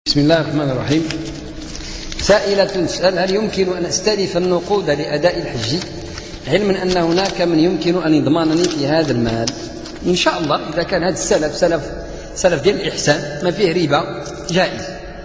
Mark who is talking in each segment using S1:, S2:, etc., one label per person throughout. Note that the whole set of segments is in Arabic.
S1: بسم الله الرحمن الرحيم. سائلة تسأل: هل يمكن أن أستلف النقود لأداء الحج، علما أن هناك من يمكن أن يضمنني في هذا المال؟ إن شاء الله إذا كان هذا السلف سلف ديال الإحسان ما فيه ربا جائز.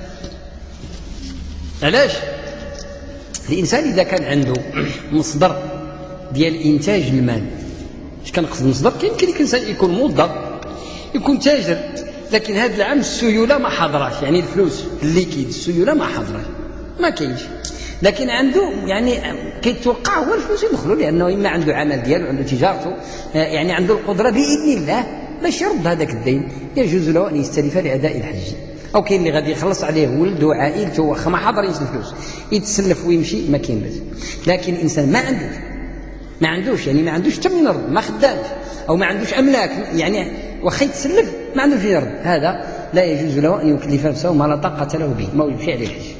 S1: علاش؟ الإنسان إذا كان عنده مصدر ديال إنتاج المال، اش كنقصد مصدر؟ يمكن الإنسان يكون موظف، يكون تاجر، لكن هذا العام السيولة ما حضراش، يعني الفلوس الليكيد السيولة ما حضراش، ما كاينش، لكن عنده يعني كيتوقع هو الفلوس يدخلوا، لأنه إما عنده عمل ديالو، عنده تجارته، يعني عنده القدرة بإذن الله باش يرد هذاك الدين. يجوز له أن يستلف لأداء الحج. أو كاين اللي غادي يخلص عليه ولده وعائلته واخا ما حضرينش الفلوس، يتسلف ويمشي، ما كاين باس. لكن الإنسان ما عندوش يعني ما عندوش حتى من يرد، ما خدامش أو ما عندوش أملاك، يعني واخا يتسلف ما عندوش يرد، هذا لا يجوز له أن يكلف نفسه ما لا طاقة له به، ما يمشي عليه الحج.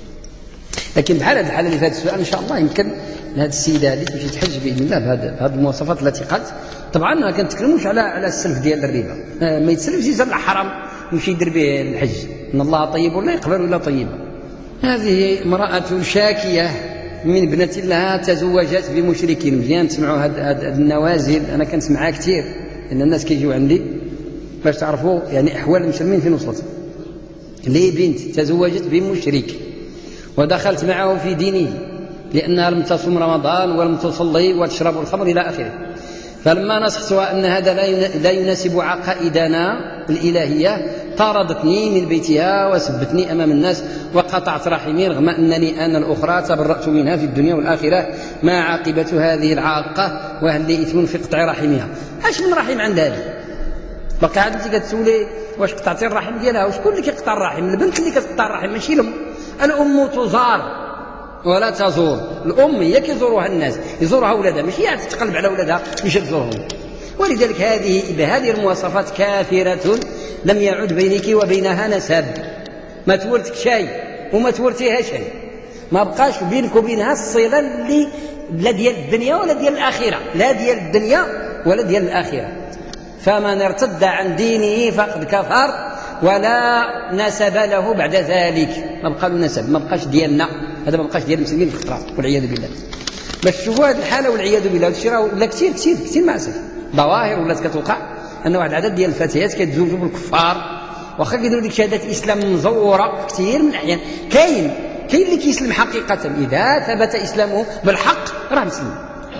S1: لكن بحال هذه الحالة اللي في هذا السؤال إن شاء الله يمكن هذه السيدة هذه تمشي تحج بإذن الله بهذه المواصفات التي قالت. طبعا ما كنتكلموش على السلف ديال الربا، ما يتسلفش يزرع حرام يمشي يدير به الحج، إن الله طيب ولا يقبل إلا طيبا. هذه امرأة شاكية من ابنة لها تزوجت بمشرك. مزيان تسمعوا هاد النوازل، أنا كنسمعها كثير، لأن الناس كيجيو عندي باش تعرفوا يعني أحوال المسلمين فين وصلت. لي بنت تزوجت بمشرك ودخلت معه في دينه لأنها لم تصوم رمضان ولم تصلي وتشرب الخمر إلى آخره. فلما نصحتها أن هذا لا يناسب عقائدنا الإلهية طاردتني من بيتها وسبتني أمام الناس وقطعت رحمي، رغم أنني أنا الأخرى تبرأت منها في الدنيا والآخرة. ما عاقبة هذه العاقة؟ وهل لي إثم في قطع رحمها؟ اش من رحم عند هذه؟ بقى عاد انت كتسولي واش قطعتي الرحم ديالها؟ وشكون اللي كيقطع الرحم؟ البنت اللي كتقطع الرحم، ماشي الام. الام تزار ولا تزور، الام هي كيزورها الناس، يزورها ولادها، ماشي هي تتقلب على ولادها باش تزورهم. ولذلك هذه بهذه المواصفات كافرة، لم يعد بينك وبينها نسب، ما تورثك شيء وما تورثيها شيء، ما بقاش بينك وبينها الصلة اللي لا ديال الدنيا ولا ديال الآخرة، لا ديال الدنيا ولا ديال الآخرة. فمن ارتد عن دينه فقد كفر ولا نسب له بعد ذلك. ما بقى له نسب، ما بقاش ديالنا، هذا ما بقاش ديال المسلمين في الخطرات والعياذ بالله. باش تشوفوا هذه الحاله والعياذ بالله، هذا الشيء راه ولا كثير معسف، ظواهر ولات كتوقع ان واحد العدد ديال الفتيات كيتزوجوا بالكفار، واخا كيديروا ديك شهادات اسلام مزوره كثير من الاحيان. كاين اللي كيسلم حقيقه، اذا ثبت اسلامه بالحق راه مسلم.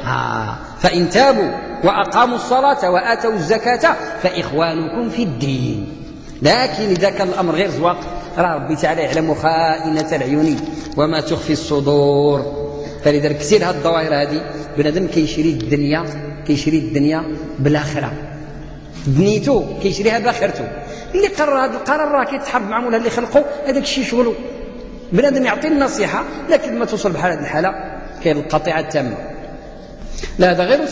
S1: فإن تابوا وأقاموا الصلاة وآتوا الزكاة فإخوانكم في الدين. لكن إذا كان الأمر غير زواق، راه ربي تعالى يعلم خائنة العيون وما تخفي الصدور. فلذلك كثير هذه الظواهر هذه بنادم كيشري الدنيا بالآخرة، دنيته كيشريها بآخرته. اللي قرر هذا القرار راه كيتحارب مع مولا اللي خلقه، هذاك الشيء شغله. بنادم يعطي النصيحة، لكن ما توصل بحال هذه الحالة كاين القطيعة التامة. لا، هذا غير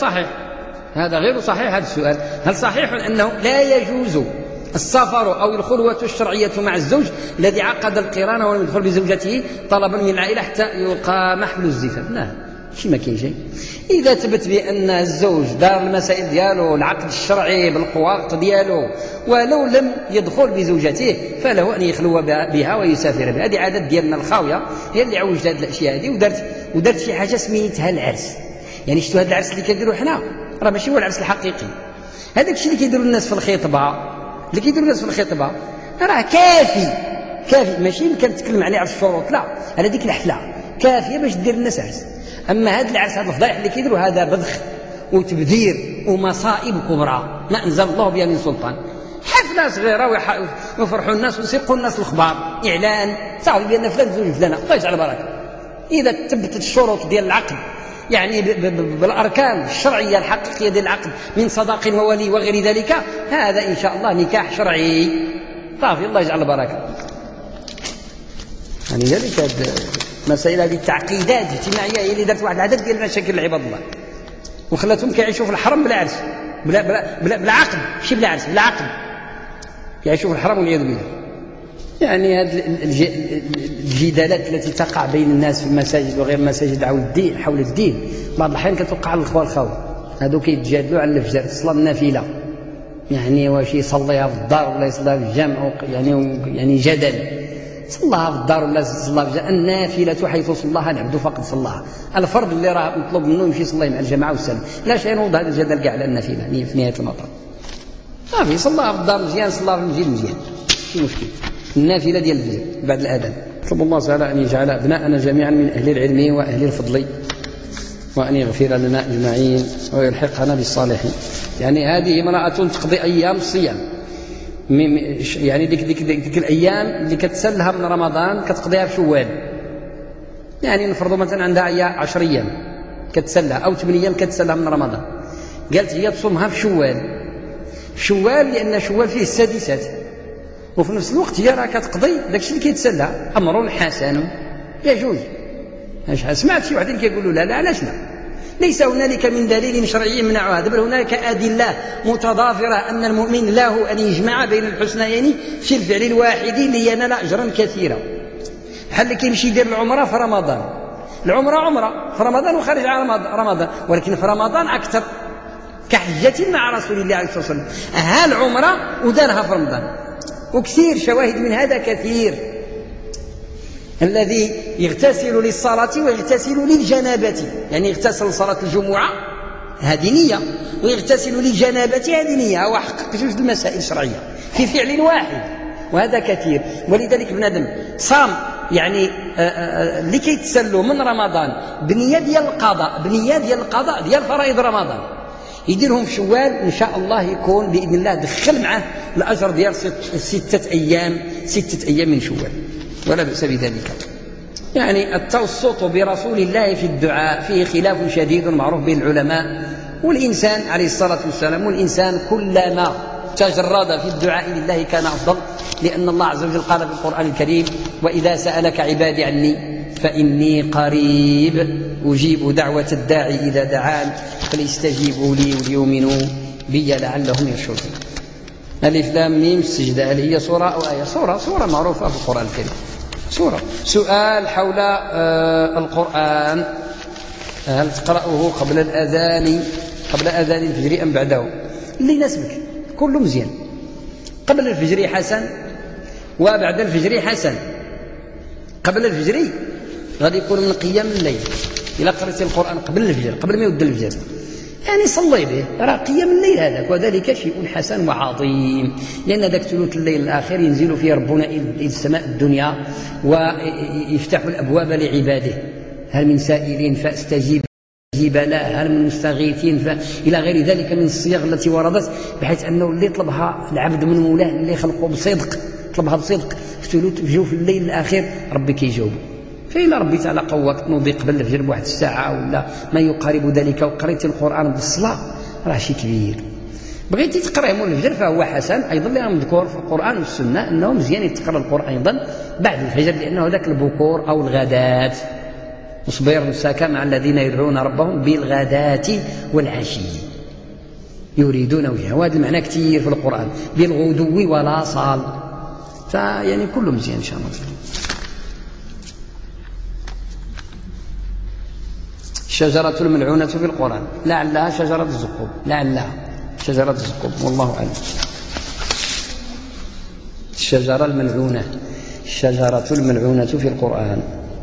S1: صحيح. هذا السؤال: هل صحيح أنه لا يجوز السفر أو الخلوة الشرعية مع الزوج الذي عقد القران ولم يدخل بزوجته طلبا من العائلة حتى يقام حفل الزفاف؟ لا، شي ما كاين شيء. إذا ثبت بأن الزوج دار المسائل ديالو، العقد الشرعي بالقواقط ديالو، ولو لم يدخل بزوجته فله أن يخلو بها ويسافر بها. هذه عادات ديالنا الخاوية هي اللي عوجت هذه الأشياء هذه، ودرت شي حاجة سميتها العرس. يعني شفتوا هذا العرس اللي كيديروا حنا راه ماشي هو العرس الحقيقي. هذاك الشيء اللي كيديروا الناس في الخطبه، راه كافي، ماشي كنتكلم عليه على الشروط، لا، على ديك الحفله كافيه باش دير الناس عرس. اما هذا العرس، هذا الفضائح اللي كيديروا، هذا بذخ وتبذير ومصائب كبرى ما انزل الله بها من سلطان. حفله صغيره ويفرحوا الناس ويسيقوا الناس الخبار، اعلان صافي بان فلان زوج فلانه، الله يجعل بركه. اذا تثبتت الشروط ديال العقد، يعني بالأركان الشرعية الحقيقية ديال العقد من صداق وولي وغير ذلك، هذا إن شاء الله نكاح شرعي صافي، الله يجعل البركة. يعني ذلك مسائل هذه التعقيدات الاجتماعية هي اللي دارت واحد العدد ديال المشاكل لعباد الله، وخلاتهم كيعيشوا في الحرم بلا عرس، بلا عقد، ماشي بلا عرس، بلا عقد، يعيشوا في الحرم والعياذ بالله. يعني هذه الجدالات التي تقع بين الناس في المساجد وغير المساجد حول الدين بعض الأحيان كتوقع على الإخوة الخاوي، هذو كيتجادلوا على الفجر، الصلاة النافلة، يعني واش يصليها في الدار ولا يصليها في الجامع، يعني جدل. صلاها في الدار ولا صلاها في الجامع. النافلة حيث صلاها العبد فقد صلاها. الفرض اللي راه مطلوب منه يمشي يصلي مع الجماعة والسلام. لا شيء ينوض هذا الجدل كاع على النافلة في نهاية المطاف. صافي صلاها في الدار مزيان، صلاها في المسجد مزيان، ماشي مشكل. النافلة ديال الفجر بعد الأذان. نطلب الله تعالى أن يجعل أبناءنا جميعا من أهل العلم وأهل الفضل، وأن يغفر لنا أجمعين ويلحقنا بالصالحين. يعني هذه امرأة تقضي أيام الصيام، يعني ديك الأيام اللي كتسلها من رمضان كتقضيها في شوال. يعني نفرضوا مثلا عندها 10 أيام كتسلها أو 8 أيام كتسلها من رمضان، قالت هي تصومها في شوال. شوال لأن شوال فيه السادسات، وفي نفس الوقت هي راه كتقضي داكشي اللي كيتسلى. أمر حسن يجوز. سمعت شي واحد كيقولوا لا علاش لا؟ ليس هنالك من دليل شرعي يمنع هذا، بل هناك أدلة متضافرة أن المؤمن له أن يجمع بين الحسنيين في الفعل الواحد لينال أجرا كثيرا. بحال اللي كيمشي يدير العمرة في رمضان، العمرة عمرة في رمضان وخارج على رمضان، ولكن في رمضان أكثر، كحجة مع رسول الله عليه الصلاة والسلام. ها العمرة ودارها في رمضان، وكثير شواهد من هذا كثير. الذي يغتسل للصلاة ويغتسل للجنابة، يعني يغتسل لصلاة الجمعة هذه نية، ويغتسل للجنابة هذه نية، هو حقق جوج المسائل الشرعية في فعل واحد، وهذا كثير. ولذلك بنادم صام يعني اللي كيتسلوا من رمضان بنية ديال القضاء ديال فرائض رمضان، يديرهم في شوال إن شاء الله يكون بإذن الله دخل معه الأجر ديال 6 أيام من شوال، ولا بأس بذلك. يعني التوسط برسول الله في الدعاء فيه خلاف شديد معروف بين العلماء، والإنسان عليه الصلاة والسلام، والإنسان كلما تجرد في الدعاء لله كان أفضل، لأن الله عز وجل قال في القرآن الكريم: وإذا سألك عبادي عني فإني قريب أجيب دعوة الداعي إذا دعان فليستجيبوا لي وليؤمنوا بي لعلهم يرشدون. ألف لام ميم السجدة، هل هي سورة أو آية؟ سورة معروفة في القرآن الكريم، سورة. سؤال حول القرآن: هل تقرأه قبل أذان الفجر أم بعده؟ اللي يناسبك، كله مزيان. قبل الفجر حسن وبعد الفجر حسن. قبل الفجر غادي يكون من قيام الليل، إلا قرأت القرآن قبل الفجر، قبل ما يبدا الفجر، يعني صلي به، راه قيام الليل هذاك، وذلك شيء حسن وعظيم، لأن ذاك ثلث الليل الآخر ينزل فيه ربنا إلى السماء الدنيا ويفتح الأبواب لعباده. هل من سائل فاستجيب له، هل من مستغيثين إلى غير ذلك من الصيغ التي وردت، بحيث أنه اللي يطلبها العبد من مولاه اللي خلقه بصدق، طلبها بصدق في جوف الليل الآخر، ربي كيجاوبه. فإلا ربي تعالى قوك تنوضي قبل الفجر بواحد الساعة ولا ما يقارب ذلك، وقريت القرآن بالصلاة، راه شيء كبير. بغيتي تقرأه من الفجر فهو حسن أيضا، لأنه مذكور في القرآن والسنة أنه مزيان يتقرأ القرآن أيضا بعد الفجر، لأنه ذاك البكور أو الغداة. واصبر نفسك مع الذين يدعون ربهم بالغداة والعشي يريدون وجهه، وهذا المعنى كثير في القرآن، بالغدو ولا صال، فيعني كله مزيان إن شاء الله. الشجرة الملعونة في القرآن لعلها شجرة الزقوم، لعلها شجرة الزقوم، والله أعلم. الشجرة الملعونة في القرآن.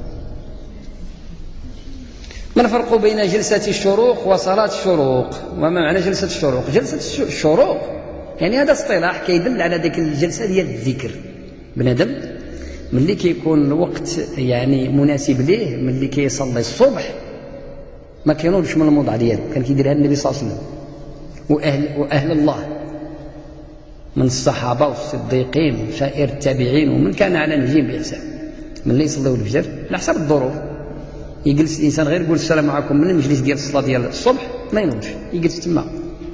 S1: ما الفرق بين جلسة الشروق وصلاة الشروق؟ وما معنى جلسة الشروق؟ جلسة الشروق يعني هذا اصطلاح كيدل على ذيك الجلسة ديال الذكر. بنادم ملي كيكون الوقت يعني مناسب ليه، ملي كيصلي الصبح ما كينوضش من الموضع ديالو، كان كيديرها النبي صلى الله عليه وسلم وأهل الله من الصحابة والصديقين وسائر التابعين ومن كان على نهجهم بإحسان. ملي يصليوا الفجر على حسب الظروف، يجلس الإنسان غير يقول السلام عليكم من المجلس ديال الصلاة ديال الصبح، ما ينوضش، يجلس تما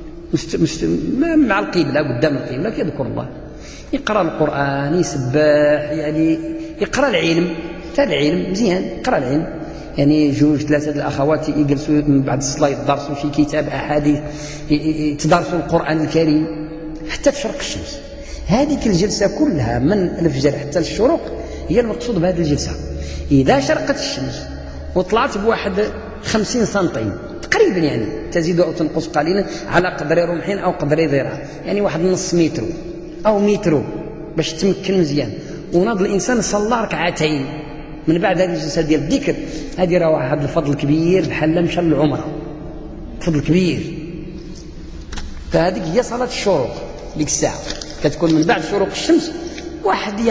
S1: مع القبلة، قدام القبلة، كيذكر الله، يقرأ القرآن، يسبح، يعني يقرأ العلم، حتى العلم مزيان، يقرأ العلم، يعني 2-3 الأخوات يجلسوا من بعد الصلاة يدرسوا شي كتاب أحاديث، يتدرسوا القرآن الكريم حتى تشرق الشمس. هذه الجلسة كلها من الفجر حتى الشروق هي المقصود بهذه الجلسة. إذا شرقت الشمس وطلعت بواحد 50 سنتيم تقريبا، يعني تزيد أو تنقص قليلا على قدر رمح أو قدر ذراع، يعني واحد نص متر أو متر باش تمكن مزيان، وناض الانسان صلى ركعتين من بعد هذه الجلسه ديال الذكر، هذه راه واحد الفضل كبير بحال مشى للعمره، فضل كبير. فهذيك هي صلاه الشروق، ديك الساعه كتكون من بعد شروق الشمس واحد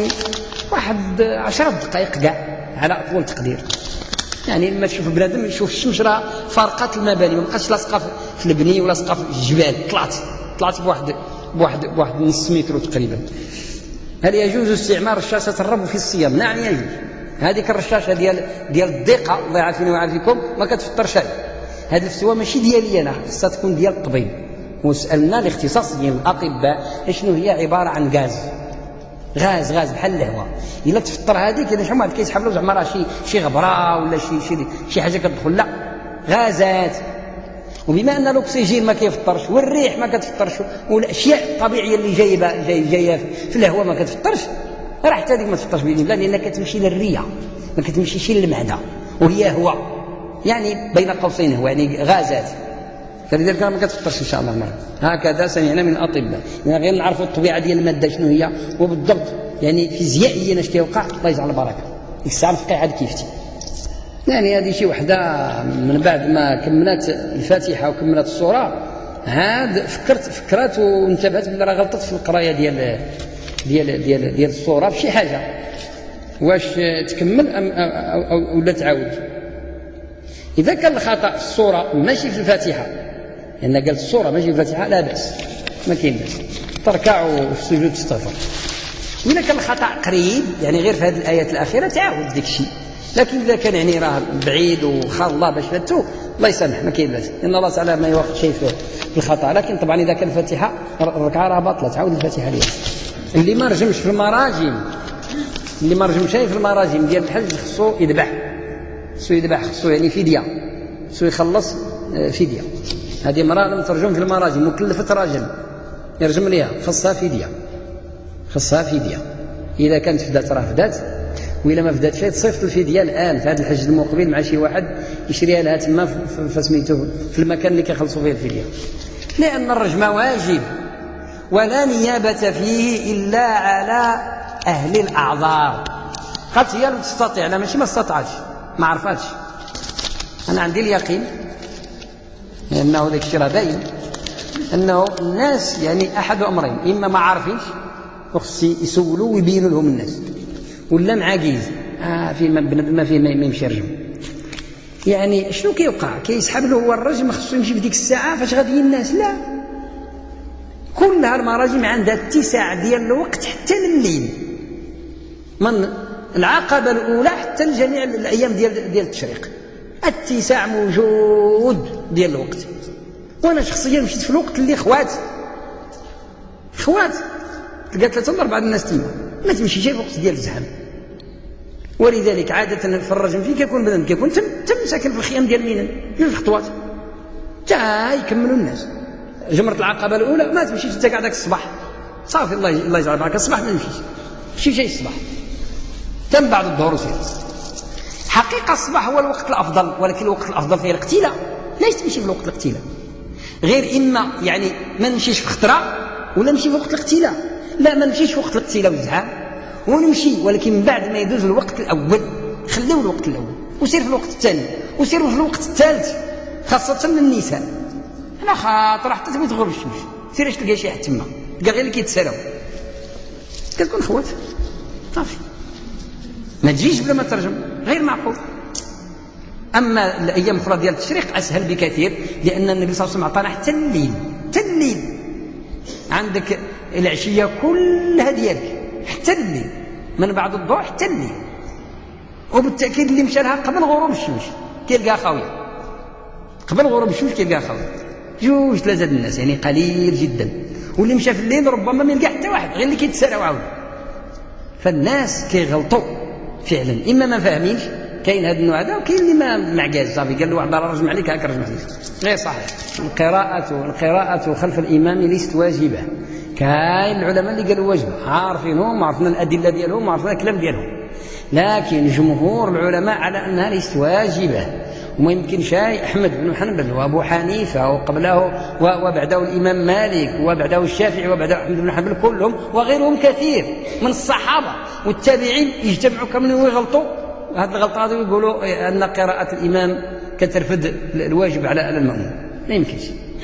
S1: 10 دقائق كاع على اطول تقدير. يعني لما تشوف بنادم يشوف الشمس راه فارقات المباني، ما بقاتش لاصقه في البني ولا لاصقه في الجبال، طلعت بواحد نص متر تقريبا. هل يجوز استعمال رشاشه الرب في الصيام؟ نعم يجوز. هذيك الرشاشه ديال الضيقه الله يعافيني ويعافيكم ما كتفطر شيء. هذه الفتوى ماشي ديالي انا، خصها تكون ديال الطبيب، وسالنا الاختصاصيين الاطباء شنو هي عباره عن غاز بحال الهواء. الا تفطر هذيك الا شحال واحد كيسحب له زعما راه شي غبره ولا شي حاجه كتدخل، لا غازات. وبما ان الاكسجين ما كيفطرش والريح ما كتفطرش والاشياء الطبيعيه اللي جايه في الهواء ما كتفطرش، راه حتى هذيك ما تفطرش باذن الله، لانها كتمشي للريه ما كتمشيش للمعده، وهي هواء يعني بين قوسين هو يعني غازات، فلذلك ما كتفطرش ان شاء الله المرة. هكذا سمعنا من الاطباء، يعني غير نعرفوا الطبيعه ديال الماده شنو هي وبالضبط يعني فيزيائيا اش كيوقع. الله يجعل البركه. ديك الساعه نفقع عاد كيفتي. يعني هذه شي وحده من بعد ما كملت الفاتحه وكملت السوره عاد فكرت وانتبهت بلي راه غلطت في القرايه ديال السوره في شي حاجه، واش تكمل أو ولا تعاود. اذا كان الخطا في السوره ماشي في الفاتحه، لان قالت السوره ماشي في الفاتحه لا باس، ما كاين باس، تركع وفي السجود تستغفر. واذا كان الخطا قريب يعني غير في هذه الايات الاخيره تعاود داك الشيء. لكن اذا كان يعني راه بعيد وخال الله باش فاتو الله يسامح ما كاين باس، لان الله تعالى ما يوافق شيء في الخطا. لكن طبعا اذا كان الفاتحه الركعه راه باطله، تعاود الفاتحه ليه. اللي ما رجمش في المراجم، اللي ما رجمش في المراجم ديال الحج خصو يذبح، خصو يعني فديه، خصو يخلص فديه. هذه امراه لم ترجم في المراجم وكلفت راجل يرجم ليها، خصها فديه. اذا كانت فدات راه فدات، وإلا ما فداتش تصيفط الفديه الان في هذا الحج المقبل مع شي واحد يشريها لها تما فسميتو في المكان اللي كيخلصوا فيه الفديه، لان الرجم واجب ولا نيابه فيه الا على اهل الاعذار. قالت هي لم تستطيع، لا ماشي ما استطاعتش، ما عرفاتش. انا عندي اليقين لانه ذاك الشيء راه باين انه الناس يعني احد امرين، اما ما عارفينش وخص يسولوا ويبينوا لهم الناس، ولا معاكيز في ما فيه ما يمشي يرجم. يعني شنو كيوقع؟ كيسحب له هو الرجم، خصو يمشي في ديك الساعه فاش غادي الناس؟ لا، كلها المراجم عندها اتساع ديال الوقت حتى لليل، من العقبه الاولى حتى لجميع الايام ديال التشريق، اتساع موجود ديال الوقت. وانا شخصيا مشيت في الوقت اللي خوات تلقى 3 ولا 4 الناس تما، ما تمشيش في الوقت ديال الزحام. ولذلك عاده في الرجم فيه كيكون بنادم كيكون تم ساكن في الخيام ديال ميناء 2 خطوات تا يكملوا الناس. جمره العقبه الاولى ما تمشيش انت قاعد داك الصباح صافي، الله يجعل بركه، الصباح ما نمشيش، شي شيء الصباح تم بعد الظهر وسير. حقيقه الصباح هو الوقت الافضل، ولكن الوقت الافضل فيه الاقتيله. ليش تمشي في الوقت الاقتيله؟ غير اما يعني ما نمشيش في خطره ولا نمشي في وقت الاقتيله. لا، ما نمشيش في وقت الاقتيله والزحام ونمشي، ولكن من بعد ما يدوز الوقت الاول خليو الوقت الاول وسير في الوقت الثاني وسير في الوقت الثالث، خاصه للنساء. انا خاطر حتى تبغي تغرب الشمس سير تلقى شي حد تما، تلقى غير اللي كيتسالاو كتكون خوات صافي، ما تجيش بلا ما ترجم، غير معقول. اما الايام الاخرى ديال التشريق اسهل بكثير، لان النبي صلى الله عليه وسلم عطانا حتى الليل عندك العشيه كلها ديالك حتى الليل، من بعد الظهر حتى الليل. وبالتاكيد اللي مشى لها قبل غروب الشمس كيلقاها خاويه، قبل غروب الشمس كيلقاها خاويه، 2-3 الناس يعني قليل جدا. واللي مشى في الليل ربما ما يلقى حتى واحد، غير اللي كيتسالاو عاود. فالناس كيغلطوا فعلا، اما ما فاهمينش، كاين هذا النوع هذا، وكاين اللي ما عكاز صافي قال له واحد راه رجم عليك هاك رجم عليك، غير صحيح. القراءة خلف الإمام ليست واجبة. كاين العلماء اللي قالوا واجبة، عارفينهم وعرفنا الأدلة ديالهم وعرفنا الكلام ديالهم، لكن جمهور العلماء على أنها ليست واجبة، وما يمكنش أحمد بن حنبل وأبو حنيفة وقبله وبعده الإمام مالك وبعده الشافعي وبعده أحمد بن حنبل كلهم وغيرهم كثير من الصحابة والتابعين يجتمعوا كاملين ويغلطوا هذه الغلطة هذه ويقولوا أن قراءة الإمام كترفد الواجب على المأموم. ما يمكنش.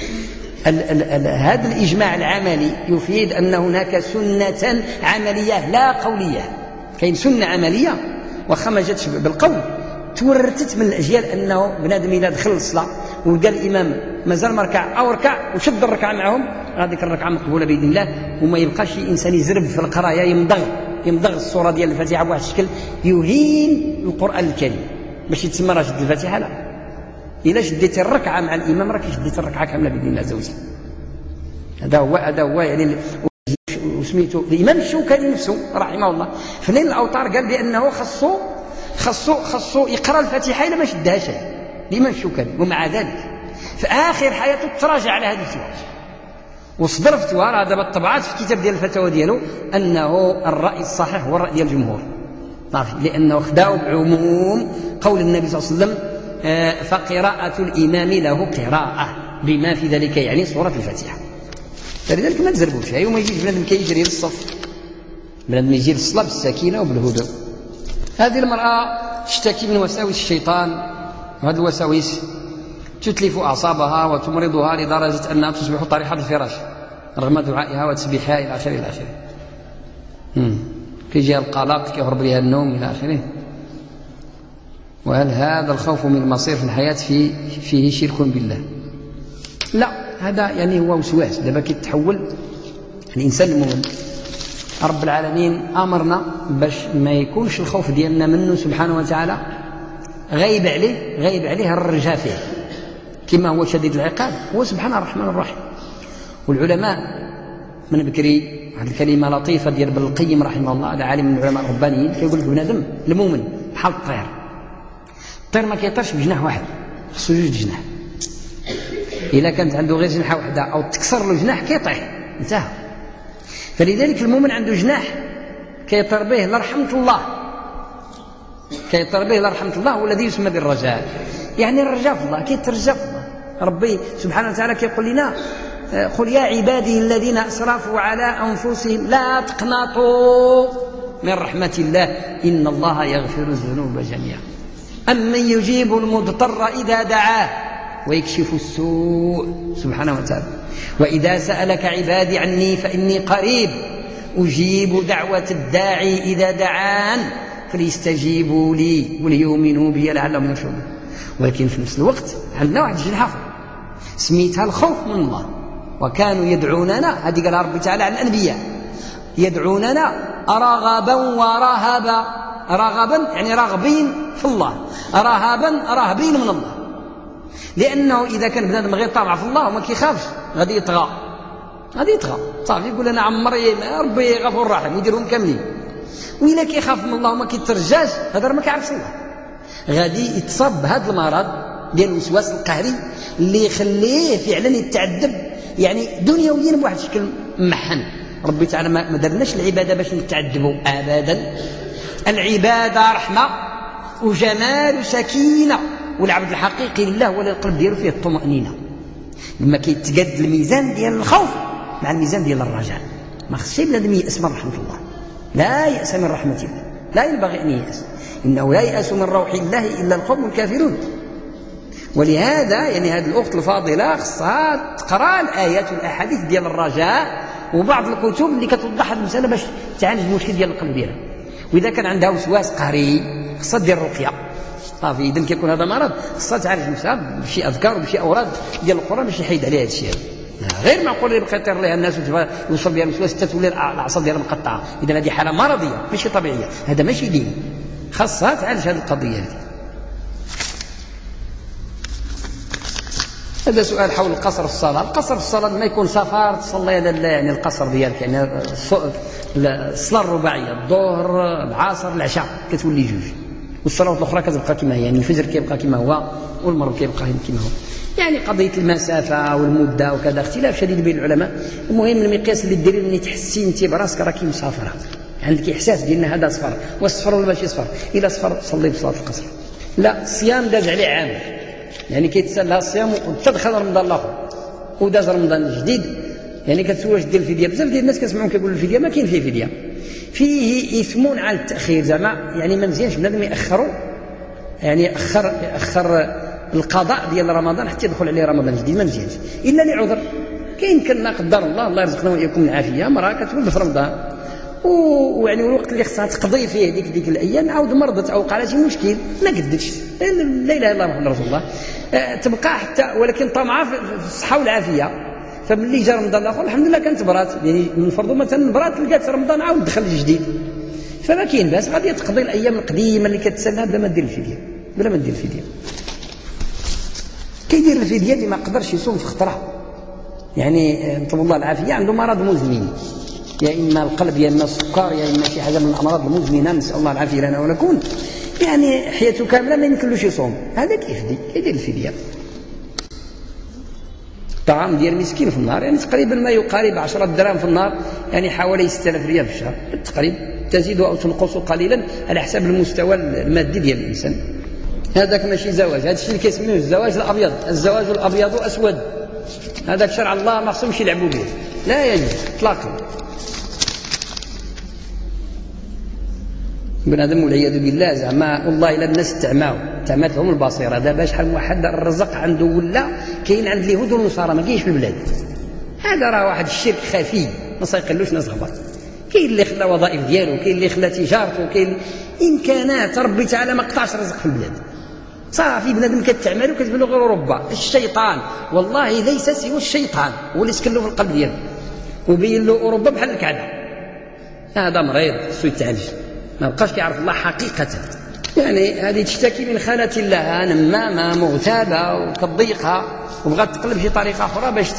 S1: هذا الإجماع العملي يفيد أن هناك سنة عملية لا قولية. كاين سنة عملية واخا ما جاتش بالقول تورثت من الأجيال أنه بنادم إذا دخل الصلاة ولقى الإمام مازال مركع أو ركع وشد الركعة معهم هذيك الركعة مقبولة بإذن الله، وما يبقاش الإنسان يزرب في القراية يمضغ الصورة ديال الفاتحة بواحد الشكل يهين القرآن الكريم باش يتسمى راه شد الفاتحة. لا، إلا شديت الركعة مع الإمام راك شديت الركعة كاملة بإذن الله عز وجل. هذا هو يعني وسميته الإمام الشوكاني نفسه رحمه الله في ليل الأوطار قال بأنه خصو يقرأ الفاتحة إلا ما شدها شيء الإمام الشوكاني، ومع ذلك في آخر حياته تراجع على هذه الفتوى وصدر فتوى هذا بالطبعات في كتاب ديال الفتاوى ديالو أنه الرأي الصحيح هو الرأي ديال الجمهور، لأنه خداوا بعموم قول النبي صلى الله عليه وسلم فقراءة الإمام له قراءة بما في ذلك يعني سورة الفاتحة. فلذلك ما تزربوش وما يجيش بنادم كيجري للصف، بنادم يجي للصلاة بالسكينة وبالهدوء. هذه المرأة تشتكي من وساوس الشيطان، وهذه الوساوس تتلف أعصابها وتمرضها لدرجة أنها تصبح طريحة الفراش رغم دعائها وتسبيحها إلى آخره. كيجيها القلق كيهرب لها النوم إلى آخره. وهل هذا الخوف من المصير في الحياة فيه شرك بالله؟ لا، هذا يعني هو وسواس. دابا كيتحول الإنسان المؤمن رب العالمين أمرنا باش ما يكونش الخوف ديالنا منه سبحانه وتعالى غايب عليه الرجاء فيه كما هو شديد العقاب، هو سبحانه الرحمن الرحيم. والعلماء من بكري واحد الكلمة لطيفة ديال ابن القيم رحمه الله، هذا عالم من العلماء الربانيين، كيقول لك بنادم المؤمن بحال الطير ما كيطيرش بجناح واحد، خصو جوج جناح. إلا كانت عنده غير جناحة واحدة أو تكسر له جناح كيطيح انتهى. فلذلك المؤمن عنده جناح كيطير به لرحمة الله، والذي يسمى بالرجاء، يعني الرجاء في الله، كيترجى في الله. ربي سبحانه وتعالى كيقول لنا قل يا عبادي الذين أسرفوا على أنفسهم لا تقنطوا من رحمة الله إن الله يغفر الذنوب جميعا أمن يجيب المضطر إذا دعاه ويكشف السوء سبحانه وتعالى وإذا سألك عبادي عني فإني قريب أجيب دعوة الداعي إذا دعان فليستجيبوا لي وليؤمنوا بي لعلهم يرشدون. ولكن في نفس الوقت عندنا واحد الجنحة سميتها الخوف من الله، وكانوا يدعوننا، هذه قالها ربي تعالى عن الأنبياء، يدعوننا رغبا ورهبا. رغبا يعني راغبين في الله، رهبا راهبين من الله، لأنه إذا كان بنادم غير طامع في الله وما كيخافش غادي يطغى صافي يقول أنا عمري ربي غفور رحيم ويديرهم كاملين. وإلا كيخاف من الله وما كيترجاش هذا ما كيعرفش الله، غادي يتصاب بهذا المرض ديال الوسواس القهري اللي يخليه فعلا يتعذب يعني دنيويا بواحد الشكل محن. ربي تعالى ما درناش العبادة باش نتعذبوا أبدا، العبادة رحمة وجمال سكينة، والعبد الحقيقي لله ولا القلب ديالو فيه الطمأنينة. لما كيتقاد الميزان ديال الخوف مع الميزان ديال الرجاء، ما خصش بنادم يأس من رحمة الله، لا يأس من رحمة الله، لا ينبغي أن يأس، إنه لا يأس من روح الله إلا القوم الكافرون. ولهذا يعني هذه الأخت الفاضلة خصها تقرأ الآيات والأحاديث ديال الرجاء وبعض الكتب اللي كتوضح هذه المسألة باش تعالج المشكل ديال القلب ديالها. وإذا كان عندها وسواس قهري خصها دير رقية صافي. إذا كيكون هذا مرض خصها تعالج نفسها بشي أذكار وبشي أوراد ديال القرآن باش يحيد عليها هذا الشيء. غير معقول يبقى يطير لها الناس ويوصل بها الوسواس حتى تولي الأعصاب ديالها مقطعة. إذا هذه حالة مرضية ماشي طبيعية، هذا ماشي دين، خاصها تعالج هذه القضية هذه. هذا سؤال حول القصر في الصلاة. القصر في الصلاة ما يكون سفر تصلي يعني القصر ديالك يعني الصلاة الرباعية الظهر العصر العشاء كتولي جوج، والصلوات الأخرى كتبقى كما هي، يعني الفجر كيبقى كما هو والمغرب كيبقى كما هو. يعني قضية المسافة والمدة وكذا اختلاف شديد بين العلماء. المهم المقياس اللي ديري ملي تحسي انت براسك راكي مسافرة عندك احساس بان هذا صفر، والصفر ولا ماشي صفر؟ الا صفر صلي بصلاه القصر. لا، الصيام داز عليه عام، يعني كيتسالها الصيام وتدخل رمضان الاخر وداز رمضان جديد، يعني كتسول واش دير الفديه. بزاف ديال الناس كنسمعهم كيقولوا الفديه ما كاين فيه فديه، فيه اثم على التاخير، زعما يعني ما مزيانش بنادم ياخروا، يعني ياخر القضاء ديال رمضان حتى يدخل عليه رمضان جديد، ما مزيانش الا لعذر. كاين كنا قدر الله يرزقنا واياكم من العافيه، مراه كتولد في رمضان ويعني الوقت اللي خصها تقضي فيه ديك الايام عاود مرضت او وقع لها شي مشكل ما قدتش، لا اله الا الله محمد رسول الله، تبقى حتى ولكن طمعها في الصحه والعافيه. فملي جا رمضان الاخر الحمد لله كانت برات، يعني من فرضوا مثلا برات لقات رمضان عاود دخل جديد، فما كاين باس غادي تقضي الايام القديمه اللي كتسنى بلا ما دير الفديه، بلا ما دير الفديه. كيدير الفديه اللي ما قدرش يصوم في خطره، يعني نطلب الله العافيه، عنده مرض مزمن، يا اما القلب يا اما السكر يا اما شي حاجه من الامراض المزمنه، نسال الله العافيه لنا ولكم، يعني حياته كامله ما يمكنلوش يصوم، هذا كيفدي كيدير الفديه. الطعام ديال المسكين في النهار يعني تقريبا ما يقارب 10 دراهم في النهار، يعني حوالي 6000 ريال في الشهر تقريبا، تزيد او تنقص قليلا على حسب المستوى المادي ديال الانسان. هذاك ماشي زواج، هذا الشيء اللي كيسميوه الزواج الابيض، الزواج الابيض اسود، هذاك شرع الله ما خصهمش يلعبوا به، لا يجوز اطلاقا. بنادم والعياذ بالله زعما والله الا الناس تعمات لهم البصيره. دابا شحال من واحد الرزق عنده ولا كاين عند اليهود والنصارى ما كاينش في البلاد، هذا راه واحد الشرك خفي ما سيقلوش ناس غبر. كاين اللي خلى وظائف ديالو، كاين اللي خلى تجارته، كاين امكانات ربي تعالى ما قطعش رزق في البلاد. صافي بنادم كتعمل وكتبان له غير اوروبا. الشيطان والله ليس سوى الشيطان هو اللي سكن له في القلب ديالو وبين له اوروبا بحال الكعبه. هذا مريض خصو يتعالج، ما بقاش كيعرف الله حقيقه. يعني هذه تشتكي من خالة لها نمامه مغتابه وكتضيقها وبغات تقلب شي طريقه اخرى باش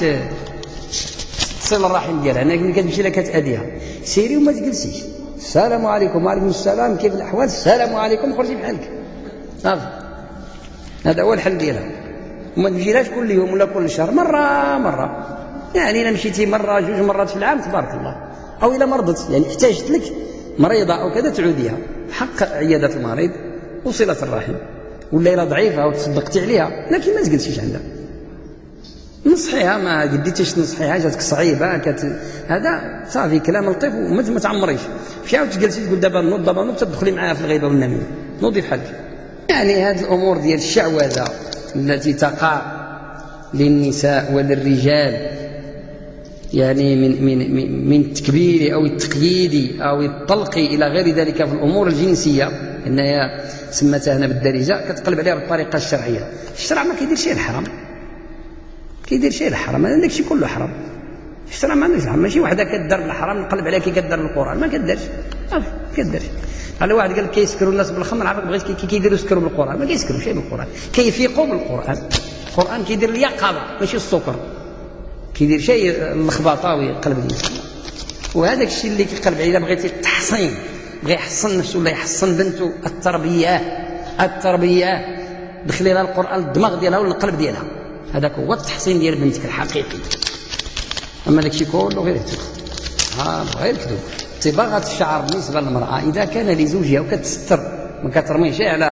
S1: تصل الرحم ديالها. انا ملي كتمشي لها كتاديها سيري وما تجلسيش، السلام عليكم وعليكم السلام كيف الاحوال، السلام عليكم خرجي بحالك صافي. هذا هو الحل ديالها. وما تجيلهاش كل يوم ولا كل شهر، مره يعني الا مشيتي مره جوج مرات في العام تبارك الله، او الا مرضت يعني احتاجت لك مريضه او كذا تعوديها، حق عياده المريض وصله الرحم. ولا الا ضعيفه وتصدقتي عليها لكن ما تجلسيش عندها، نصحيها ما قديتيش تنصحيها جاتك صعيبه هذا صافي كلام لطيف وما تعمريش. مشي عاود تجلسي تقول دابا نوض تدخلي معاها في الغيبه والنميمه، نوضي بحالك. يعني هذه الامور ديال الشعوذه التي تقع للنساء وللرجال، يعني من التكبير او التقييد او الطلق الى غير ذلك في الامور الجنسيه، انها سمتها هنا بالدارجه كتقلب عليها بالطريقه الشرعيه. الشرع ما كيدير شيء الحرام، كيدير شيء الحرام، هذا داكشي كله حرام. الشرع ما عندوش، ماشي وحده كدار بالحرام نقلب عليها كي كدار القران، ما كدارش على واحد قال كيسكروا الناس بالخمر، عافاك بغيت كيديروا يسكروا بالقران، ما كيسكروا شيء بالقران، كيفيقوا بالقران. القران كيدير اليقظه ماشي السكر، كيدير شيء اللخبطه ويقلب الانسان. وهذاك الشيء اللي كيقلب عليه، بغيتي التحصين، بغى يحصن نفسه ولا يحصن بنته، التربيه دخلي لها القران للدماغ ديالها ولا القلب ديالها، هذاك هو التحصين ديال بنتك الحقيقي. اما داك الشيء كله غير غير كذوب. صباغه الشعر بالنسبه للمراه اذا كان لزوجها وكتستر ما كترميش على